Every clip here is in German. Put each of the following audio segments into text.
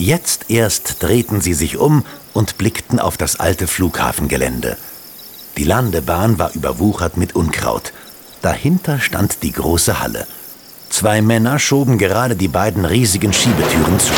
Jetzt erst drehten sie sich um und blickten auf das alte Flughafengelände. Die Landebahn war überwuchert mit Unkraut. Dahinter stand die große Halle. 2 Männer schoben gerade die beiden riesigen Schiebetüren zu.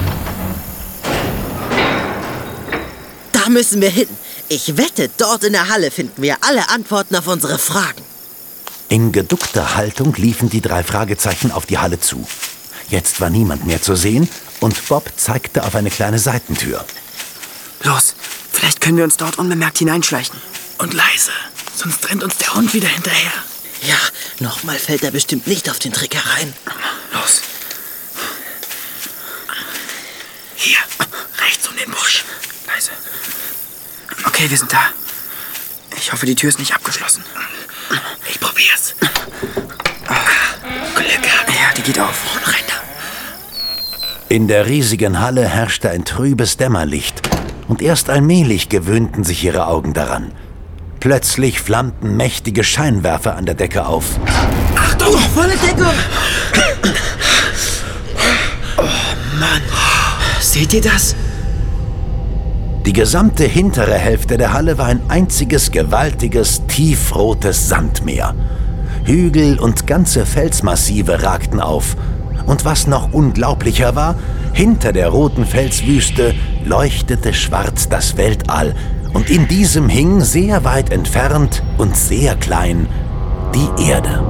Da müssen wir hin. Ich wette, dort in der Halle finden wir alle Antworten auf unsere Fragen. In geduckter Haltung liefen die 3 Fragezeichen auf die Halle zu. Jetzt war niemand mehr zu sehen und Bob zeigte auf eine kleine Seitentür. Los, vielleicht können wir uns dort unbemerkt hineinschleichen. Und leise, sonst rennt uns der Hund wieder hinterher. Ja, nochmal fällt er bestimmt nicht auf den Trick herein. Los. Hier, rechts um den Busch. Leise. Okay, wir sind da. Ich hoffe, die Tür ist nicht abgeschlossen. Ich probier's. Glück gehabt. Ja, die geht auf. Und rein da. In der riesigen Halle herrschte ein trübes Dämmerlicht und erst allmählich gewöhnten sich ihre Augen daran. Plötzlich flammten mächtige Scheinwerfer an der Decke auf. Achtung, volle Deckung! Oh Mann, seht ihr das? Die gesamte hintere Hälfte der Halle war ein einziges gewaltiges, tiefrotes Sandmeer. Hügel und ganze Felsmassive ragten auf. Und was noch unglaublicher war, hinter der roten Felswüste leuchtete schwarz das Weltall. Und in diesem hing sehr weit entfernt und sehr klein die Erde.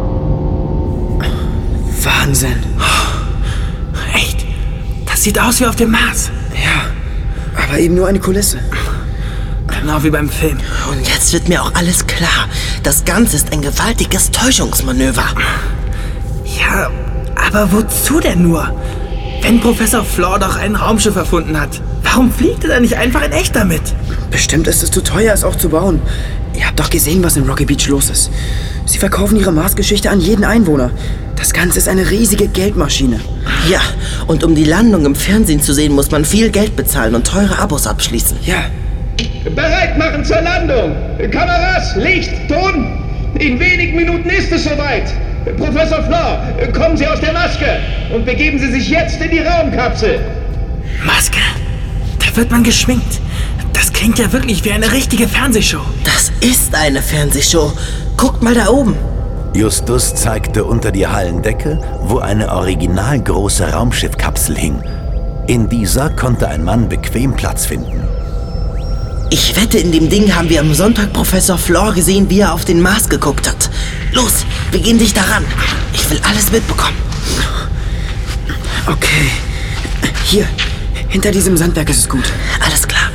Wahnsinn. Echt? Das sieht aus wie auf dem Mars. Ja, aber eben nur eine Kulisse. Genau wie beim Film. Und jetzt wird mir auch alles klar. Das Ganze ist ein gewaltiges Täuschungsmanöver. Ja, aber wozu denn nur? Wenn Professor Flor doch ein Raumschiff erfunden hat, warum fliegt er dann nicht einfach in echt damit? Bestimmt ist es zu teuer, es auch zu bauen. Ihr habt doch gesehen, was in Rocky Beach los ist. Sie verkaufen ihre Mars-Geschichte an jeden Einwohner. Das Ganze ist eine riesige Geldmaschine. Ja, und um die Landung im Fernsehen zu sehen, muss man viel Geld bezahlen und teure Abos abschließen. Ja. Bereit machen zur Landung! Kameras, Licht, Ton! In wenigen Minuten ist es soweit! Professor Flor, kommen Sie aus der Maske und begeben Sie sich jetzt in die Raumkapsel! Maske? Da wird man geschminkt. Das klingt ja wirklich wie eine richtige Fernsehshow. Das ist eine Fernsehshow. Guckt mal da oben. Justus zeigte unter die Hallendecke, wo eine original große Raumschiffkapsel hing. In dieser konnte ein Mann bequem Platz finden. Ich wette, in dem Ding haben wir am Sonntag Professor Flor gesehen, wie er auf den Mars geguckt hat. Los, wir gehen dich daran. Ich will alles mitbekommen. Okay. Hier, hinter diesem Sandberg ist es gut. Alles klar.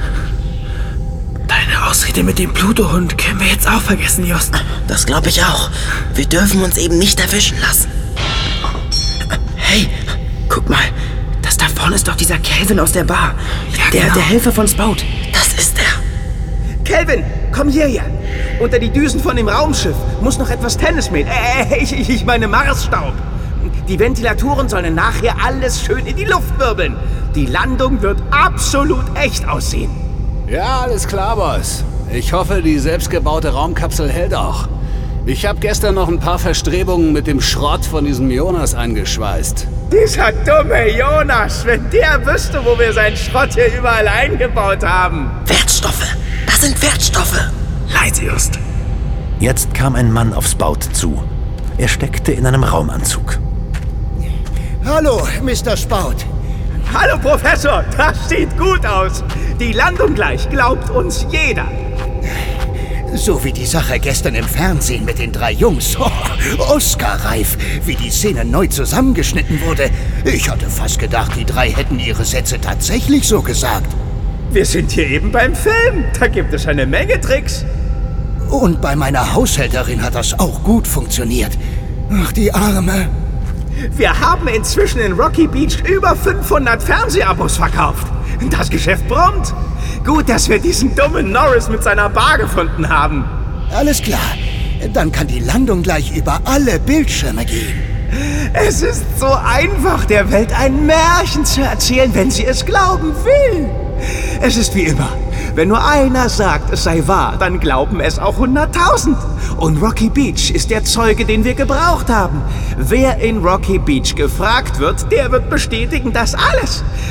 Deine Ausrede mit dem Pluto-Hund können wir jetzt auch vergessen, Just. Das glaube ich auch. Wir dürfen uns eben nicht erwischen lassen. Hey, guck mal. Das da vorne ist doch dieser Calvin aus der Bar. Ja, genau. Der Helfer von Spout. Das ist er. Kelvin, komm hierher! Unter die Düsen von dem Raumschiff muss noch etwas Tennismehl. Ich meine Marsstaub. Die Ventilatoren sollen nachher alles schön in die Luft wirbeln. Die Landung wird absolut echt aussehen. Ja, alles klar, Boss. Ich hoffe, die selbstgebaute Raumkapsel hält auch. Ich habe gestern noch ein paar Verstrebungen mit dem Schrott von diesem Jonas eingeschweißt. Dieser dumme Jonas, wenn der wüsste, wo wir seinen Schrott hier überall eingebaut haben. Wertstoffe. Das sind Wertstoffe. Leise, Just. Jetzt kam ein Mann auf Spout zu. Er steckte in einem Raumanzug. Hallo, Mr. Spout. Hallo, Professor, das sieht gut aus. Die Landung gleich, glaubt uns jeder. So wie die Sache gestern im Fernsehen mit den 3 Jungs. Oscar-reif, wie die Szene neu zusammengeschnitten wurde. Ich hatte fast gedacht, die 3 hätten ihre Sätze tatsächlich so gesagt. Wir sind hier eben beim Film. Da gibt es eine Menge Tricks. Und bei meiner Haushälterin hat das auch gut funktioniert. Ach, die Arme. Wir haben inzwischen in Rocky Beach über 500 Fernsehabos verkauft. Das Geschäft brummt. Gut, dass wir diesen dummen Norris mit seiner Bar gefunden haben. Alles klar. Dann kann die Landung gleich über alle Bildschirme gehen. Es ist so einfach, der Welt ein Märchen zu erzählen, wenn sie es glauben will. Es ist wie immer. Wenn nur einer sagt, es sei wahr, dann glauben es auch 100.000. Und Rocky Beach ist der Zeuge, den wir gebraucht haben. Wer in Rocky Beach gefragt wird, der wird bestätigen, dass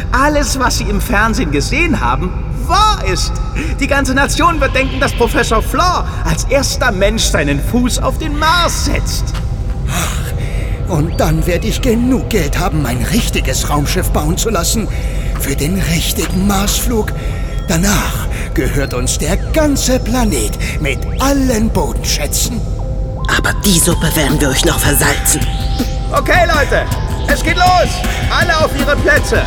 alles, was Sie im Fernsehen gesehen haben, wahr ist. Die ganze Nation wird denken, dass Professor Flor als erster Mensch seinen Fuß auf den Mars setzt. Und dann werde ich genug Geld haben, mein richtiges Raumschiff bauen zu lassen. Für den richtigen Marsflug. Danach gehört uns der ganze Planet mit allen Bodenschätzen. Aber die Suppe werden wir euch noch versalzen. Okay, Leute, es geht los. Alle auf ihre Plätze.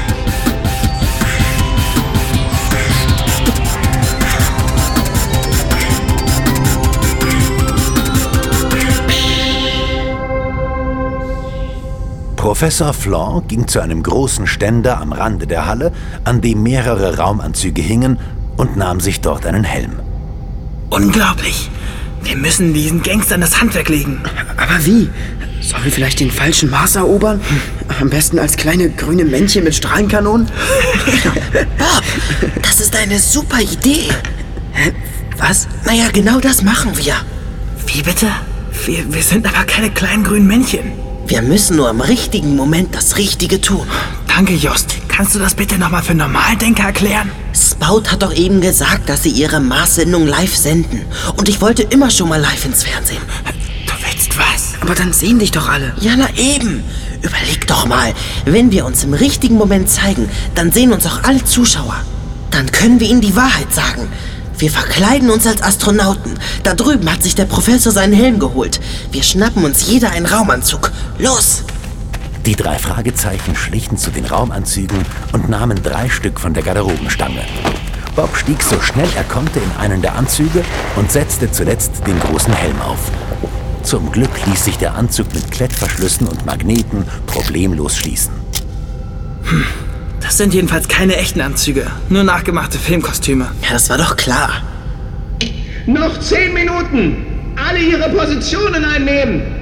Professor Flor ging zu einem großen Ständer am Rande der Halle, an dem mehrere Raumanzüge hingen, und nahm sich dort einen Helm. Unglaublich. Wir müssen diesen Gangstern das Handwerk legen. Aber wie? Sollen wir vielleicht den falschen Mars erobern? Am besten als kleine grüne Männchen mit Strahlenkanonen? Bob, das ist eine super Idee. Was? Naja, genau das machen wir. Wie bitte? Wir sind aber keine kleinen grünen Männchen. Wir müssen nur im richtigen Moment das Richtige tun. Danke, Jost. Kannst du das bitte nochmal für Normaldenker erklären? Sprout hat doch eben gesagt, dass sie ihre Mars-Sendung live senden. Und ich wollte immer schon mal live ins Fernsehen. Du willst was? Aber dann sehen dich doch alle. Ja, na eben. Überleg doch mal, wenn wir uns im richtigen Moment zeigen, dann sehen uns auch alle Zuschauer. Dann können wir ihnen die Wahrheit sagen. Wir verkleiden uns als Astronauten. Da drüben hat sich der Professor seinen Helm geholt. Wir schnappen uns jeder einen Raumanzug. Los! Die 3 Fragezeichen schlichen zu den Raumanzügen und nahmen 3 Stück von der Garderobenstange. Bob stieg so schnell er konnte in einen der Anzüge und setzte zuletzt den großen Helm auf. Zum Glück ließ sich der Anzug mit Klettverschlüssen und Magneten problemlos schließen. Das sind jedenfalls keine echten Anzüge, nur nachgemachte Filmkostüme. Ja, das war doch klar. Noch 10 Minuten. Alle ihre Positionen einnehmen.